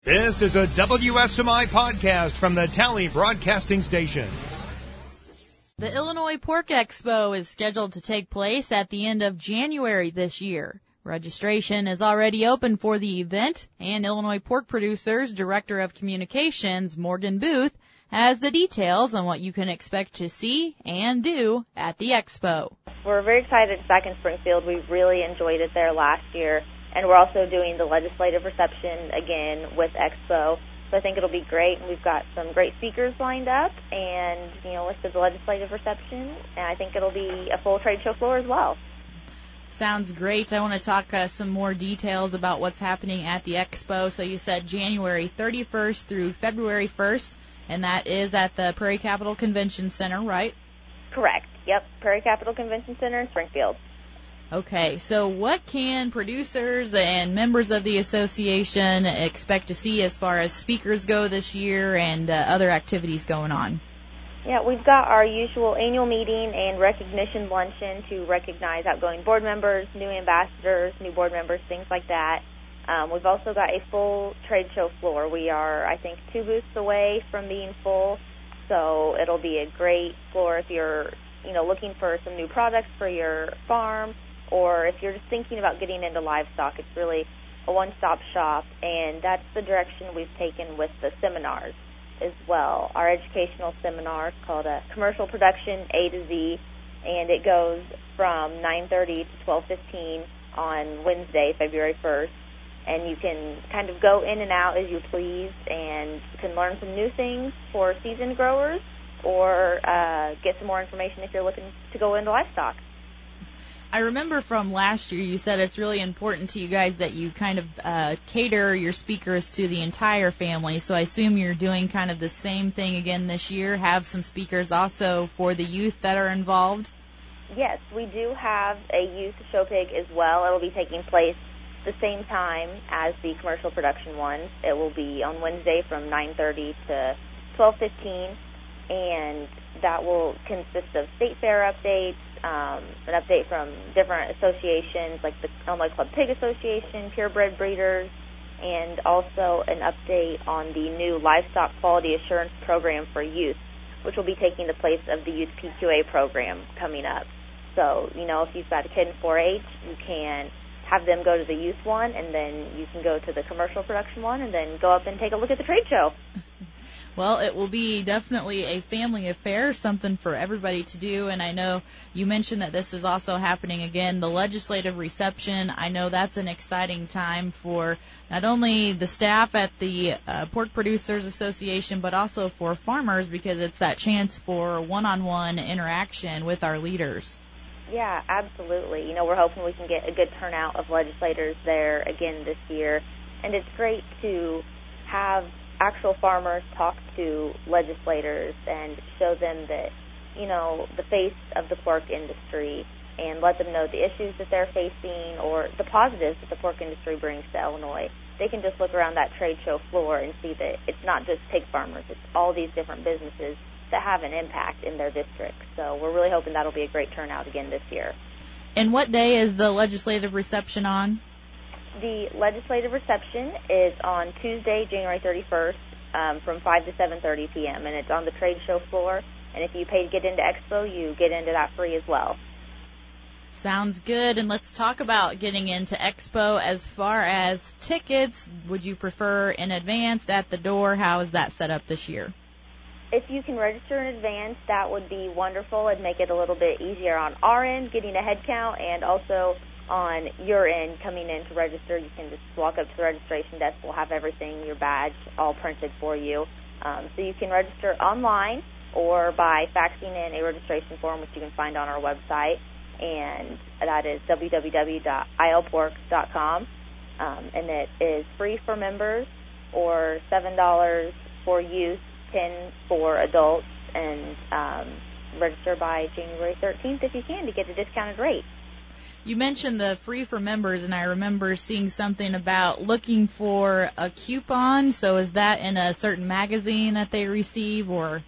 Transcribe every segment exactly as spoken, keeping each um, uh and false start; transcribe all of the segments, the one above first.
This is a W S M I podcast from the Tally Broadcasting Station. The Illinois Pork Expo is scheduled to take place at the end of January this year. Registration is already open for the event, and Illinois Pork Producers Director of Communications, Morgan Booth, has the details on what you can expect to see and do at the Expo. We're very excited it's back in Springfield. We really enjoyed it there last year. And we're also doing the legislative reception again with Expo. So I think it'll be great. And we've got some great speakers lined up and, you know, with the legislative reception. And I think it'll be a full trade show floor as well. Sounds great. I want to talk uh, some more details about what's happening at the Expo. So you said January thirty-first through February first, and that is at the Prairie Capital Convention Center, right? Correct. Yep, Prairie Capital Convention Center in Springfield. Okay, so what can producers and members of the association expect to see as far as speakers go this year and uh, other activities going on? Yeah, we've got our usual annual meeting and recognition luncheon to recognize outgoing board members, new ambassadors, new board members, things like that. Um, we've also got a full trade show floor. We are, I think, two booths away from being full, so it'll be a great floor if you're, you know, looking for some new products for your farm, or if you're just thinking about getting into livestock. It's really a one-stop shop, and that's the direction we've taken with the seminars as well. Our educational seminar is called a Commercial Production A to Z, and it goes from nine thirty to twelve fifteen on Wednesday, February first, and you can kind of go in and out as you please, and you can learn some new things for seasoned growers or uh, get some more information if you're looking to go into livestock. I remember from last year you said it's really important to you guys that you kind of uh, cater your speakers to the entire family, so I assume you're doing kind of the same thing again this year, have some speakers also for the youth that are involved? Yes, we do have a youth show pig as well. It will be taking place the same time as the commercial production ones. It will be on Wednesday from nine thirty to twelve fifteen, and that will consist of state fair updates, um, an update from different associations like the Illinois Club Pig Association, Purebred Breeders, and also an update on the new Livestock Quality Assurance Program for youth, which will be taking the place of the Youth P Q A program coming up. So, you know, if you've got a kid in four H, you can have them go to the youth one, and then you can go to the commercial production one, and then go up and take a look at the trade show. Well, it will be definitely a family affair, something for everybody to do, and I know you mentioned that this is also happening again, the legislative reception. I know that's an exciting time for not only the staff at the uh, Pork Producers Association, but also for farmers, because it's that chance for one-on-one interaction with our leaders. Yeah, absolutely. You know, we're hoping we can get a good turnout of legislators there again this year, and it's great to have actual farmers talk to legislators and show them that, you know, the face of the pork industry, and let them know the issues that they're facing or the positives that the pork industry brings to Illinois. They can just look around that trade show floor and see that it's not just pig farmers, it's all these different businesses that have an impact in their district. So we're really hoping that'll be a great turnout again this year. And what day is the legislative reception on? The legislative reception is on Tuesday, January thirty-first, um, from five to seven thirty p.m., and it's on the trade show floor. And if you pay to get into Expo, you get into that free as well. Sounds good. And let's talk about getting into Expo. As far as tickets, would you prefer in advance, at the door? How is that set up this year? If you can register in advance, that would be wonderful. It'd make it a little bit easier on our end, getting a head count, and also on your end, coming in to register. You can just walk up to the registration desk. We'll have everything, your badge, all printed for you. Um, so you can register online or by faxing in a registration form, which you can find on our website, and that is w w w dot i l pork dot com. Um, and it is free for members, or seven dollars for youth, ten dollars for adults, and um, register by January thirteenth if you can to get a discounted rate. You mentioned the free for members, and I remember seeing something about looking for a coupon. So is that in a certain magazine that they receive, or?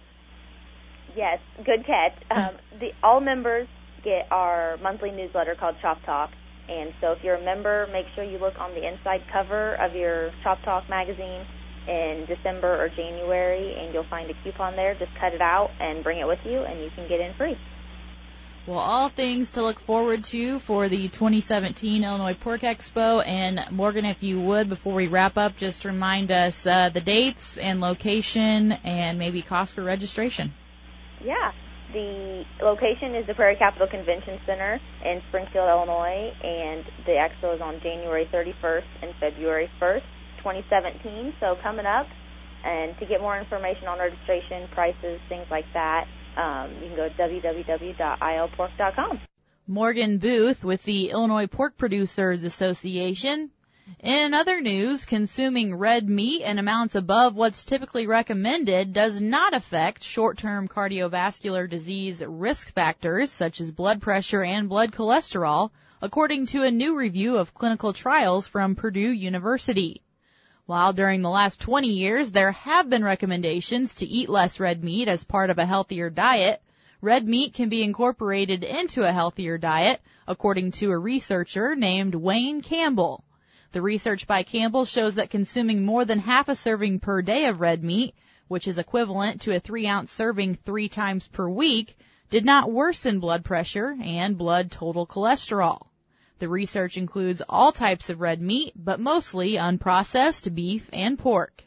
Yes, good catch. Um, the all members get our monthly newsletter called Chop Talk, and so if you're a member, make sure you look on the inside cover of your Chop Talk magazine, in December or January, and you'll find a coupon there. Just cut it out and bring it with you, and you can get in free. Well, all things to look forward to for the twenty seventeen Illinois Pork Expo. And Morgan, if you would, before we wrap up, just remind us uh, the dates and location and maybe cost for registration. Yeah. The location is the Prairie Capital Convention Center in Springfield, Illinois, and the expo is on January thirty-first and February first, twenty seventeen. So coming up, and to get more information on registration, prices, things like that, Um, you can go to w w w dot i l pork dot com. Morgan Booth with the Illinois Pork Producers Association. In other news, consuming red meat in amounts above what's typically recommended does not affect short-term cardiovascular disease risk factors such as blood pressure and blood cholesterol, according to a new review of clinical trials from Purdue University. While during the last twenty years there have been recommendations to eat less red meat as part of a healthier diet, red meat can be incorporated into a healthier diet, according to a researcher named Wayne Campbell. The research by Campbell shows that consuming more than half a serving per day of red meat, which is equivalent to a three-ounce serving three times per week, did not worsen blood pressure and blood total cholesterol. The research includes all types of red meat, but mostly unprocessed beef and pork.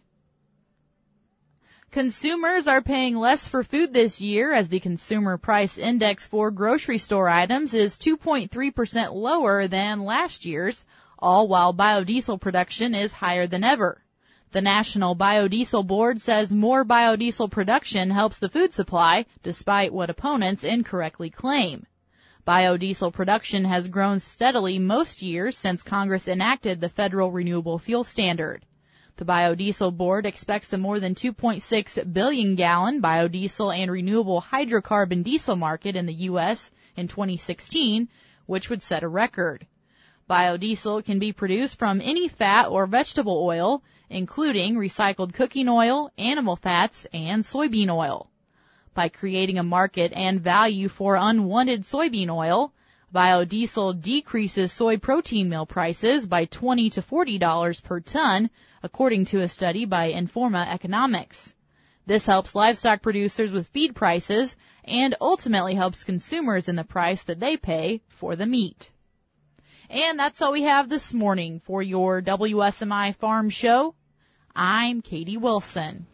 Consumers are paying less for food this year as the Consumer Price Index for grocery store items is two point three percent lower than last year's, all while biodiesel production is higher than ever. The National Biodiesel Board says more biodiesel production helps the food supply, despite what opponents incorrectly claim. Biodiesel production has grown steadily most years since Congress enacted the Federal Renewable Fuel Standard. The Biodiesel Board expects a more than two point six billion gallon biodiesel and renewable hydrocarbon diesel market in the U S in twenty sixteen, which would set a record. Biodiesel can be produced from any fat or vegetable oil, including recycled cooking oil, animal fats, and soybean oil. By creating a market and value for unwanted soybean oil, biodiesel decreases soy protein meal prices by twenty to forty dollars per ton, according to a study by Informa Economics. This helps livestock producers with feed prices and ultimately helps consumers in the price that they pay for the meat. And that's all we have this morning for your W S M I Farm Show. I'm Katie Wilson.